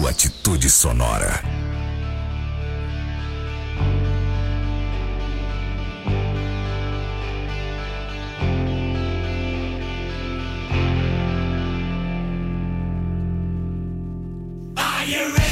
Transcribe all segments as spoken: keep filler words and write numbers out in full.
do Atitude Sonora. Are you ready?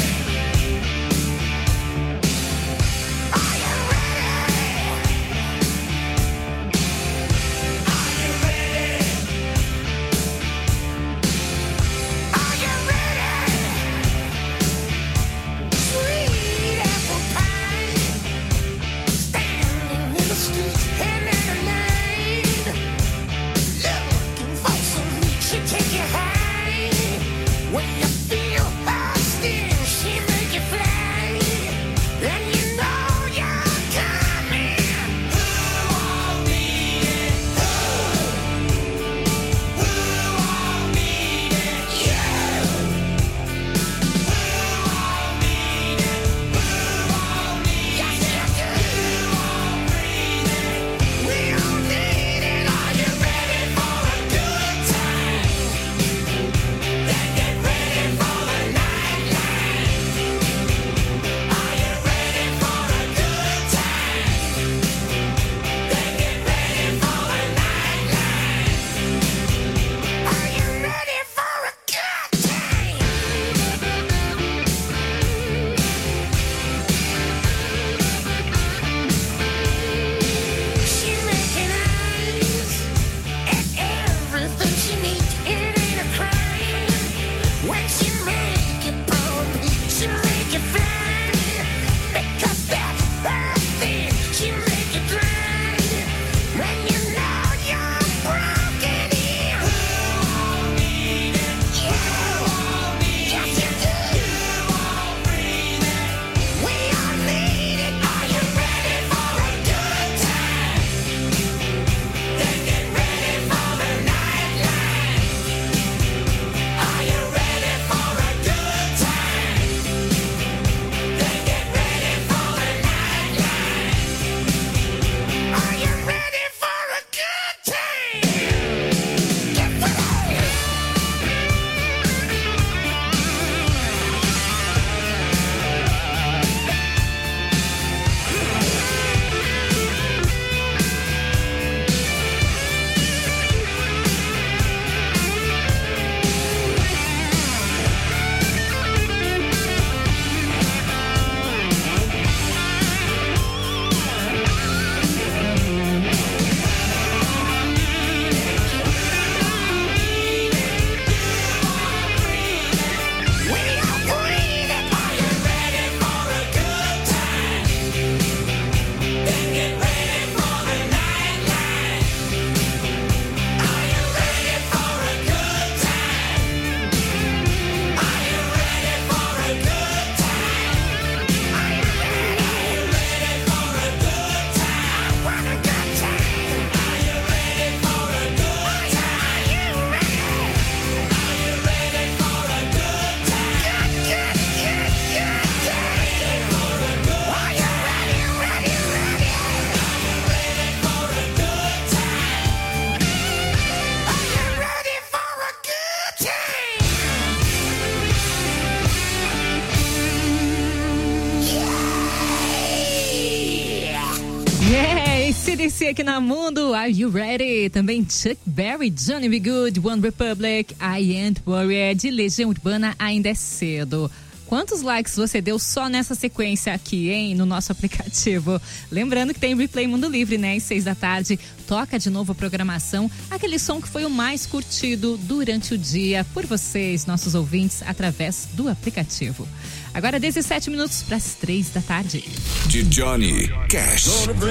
C D C aqui na Mundo, Are You Ready? Também Chuck Berry, Johnny B. Good, One Republic, I Ain't Worried, de Legião Urbana, Ainda é Cedo. Quantos likes você deu só nessa sequência aqui, hein? No nosso aplicativo. Lembrando que tem replay Mundo Livre, né? Às seis da tarde, toca de novo a programação. Aquele som que foi o mais curtido durante o dia por vocês, nossos ouvintes, através do aplicativo. Agora dezessete minutos para as três da tarde. De Johnny Cash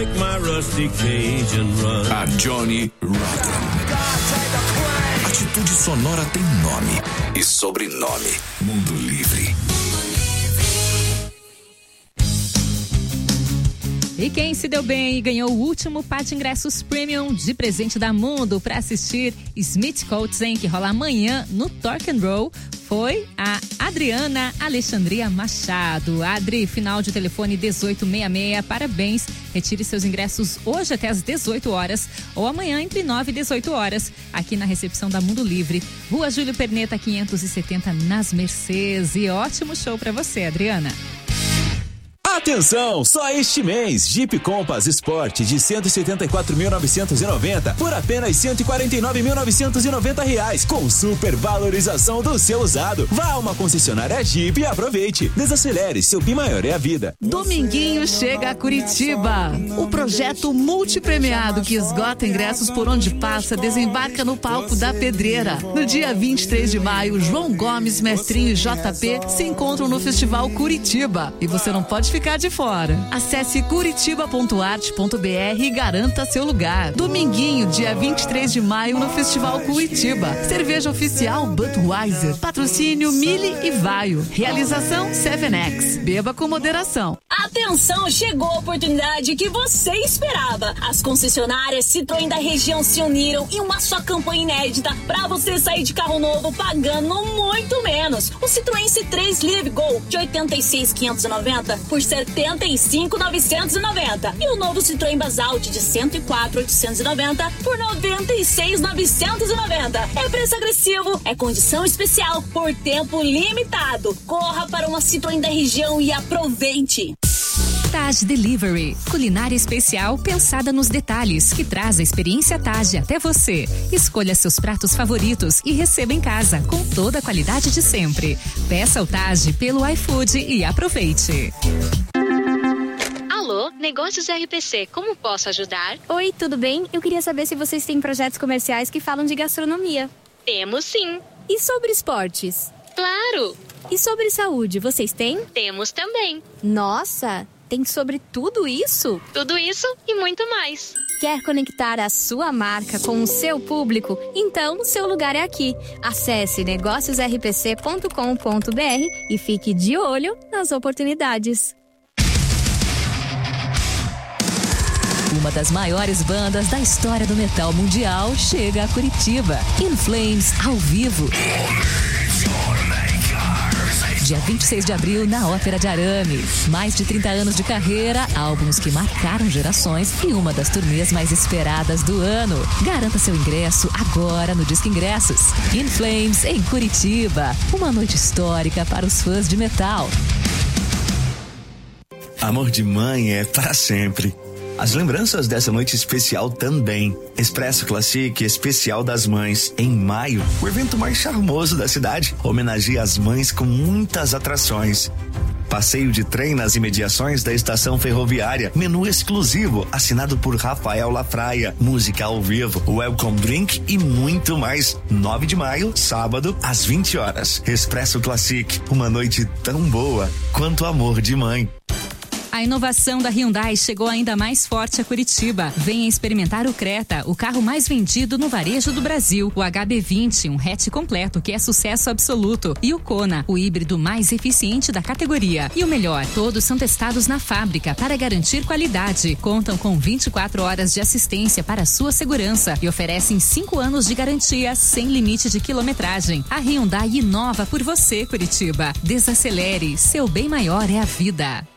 a Johnny Rotten. Atitude Sonora tem nome e sobrenome. Mundo Livre. E quem se deu bem e ganhou o último par de ingressos premium de presente da Mundo para assistir Smith Coates, hein, que rola amanhã no Torque and Roll, foi a Adriana Alexandria Machado. Adri, final de telefone dezoito sessenta e seis, parabéns. Retire seus ingressos hoje até às dezoito horas ou amanhã entre nove e dezoito horas, aqui na recepção da Mundo Livre, Rua Júlio Perneta quinhentos e setenta, nas Mercês. E ótimo show pra você, Adriana. Atenção, só este mês, Jeep Compass Sport de cento e setenta e quatro mil novecentos e noventa por apenas cento e quarenta e nove mil novecentos e noventa reais, com super valorização do seu usado. Vá a uma concessionária Jeep e aproveite. Desacelere, seu bem maior é a vida. Dominguinho chega a Curitiba. O projeto multipremiado que esgota ingressos por onde passa desembarca no palco da Pedreira. No dia vinte e três de maio, João Gomes, Mestrinho e J P se encontram no Festival Curitiba. E você não pode ficar de fora. Acesse curitiba ponto arte ponto br e garanta seu lugar. Dominguinho, dia vinte e três de maio, no Festival Curitiba. Cerveja oficial Budweiser. Patrocínio Mille e Vaio. Realização Seven X. Beba com moderação. Atenção, chegou a oportunidade que você esperava. As concessionárias Citroën da região se uniram em uma só campanha inédita para você sair de carro novo pagando muito menos. O Citroën C três Live Go de oitenta e seis mil quinhentos e noventa por setenta e cinco mil novecentos e noventa e o novo Citroën Basalt de cento e quatro mil oitocentos e noventa por noventa e seis mil novecentos e noventa. É preço agressivo, é condição especial por tempo limitado. Corra para uma Citroën da região e aproveite. Taj Delivery, culinária especial pensada nos detalhes, que traz a experiência Taj até você. Escolha seus pratos favoritos e receba em casa, com toda a qualidade de sempre. Peça o Taj pelo iFood e aproveite. Alô, Negócios R P C, como posso ajudar? Oi, tudo bem? Eu queria saber se vocês têm projetos comerciais que falam de gastronomia. Temos sim. E sobre esportes? Claro! E sobre saúde, vocês têm? Temos também. Nossa, tem sobre tudo isso? Tudo isso e muito mais. Quer conectar a sua marca com o seu público? Então, o seu lugar é aqui. Acesse negócios r p c ponto com ponto b r e fique de olho nas oportunidades. Uma das maiores bandas da história do metal mundial chega a Curitiba. In Flames, ao vivo. Dia vinte e seis de abril, na Ópera de Arame. Mais de trinta anos de carreira, álbuns que marcaram gerações e uma das turnês mais esperadas do ano. Garanta seu ingresso agora no Disque Ingressos. In Flames, em Curitiba. Uma noite histórica para os fãs de metal. Amor de mãe é para sempre. As lembranças dessa noite especial também. Expresso Classic Especial das Mães. Em maio, o evento mais charmoso da cidade homenageia as mães com muitas atrações. Passeio de trem nas imediações da estação ferroviária. Menu exclusivo, assinado por Rafael Lafraia. Música ao vivo, welcome drink e muito mais. nove de maio, sábado, às vinte horas. Expresso Classic, uma noite tão boa quanto amor de mãe. A inovação da Hyundai chegou ainda mais forte a Curitiba. Venha experimentar o Creta, o carro mais vendido no varejo do Brasil. O H B vinte, um hatch completo que é sucesso absoluto. E o Kona, o híbrido mais eficiente da categoria. E o melhor, todos são testados na fábrica para garantir qualidade. Contam com vinte e quatro horas de assistência para sua segurança e oferecem cinco anos de garantia sem limite de quilometragem. A Hyundai inova por você, Curitiba. Desacelere, seu bem maior é a vida.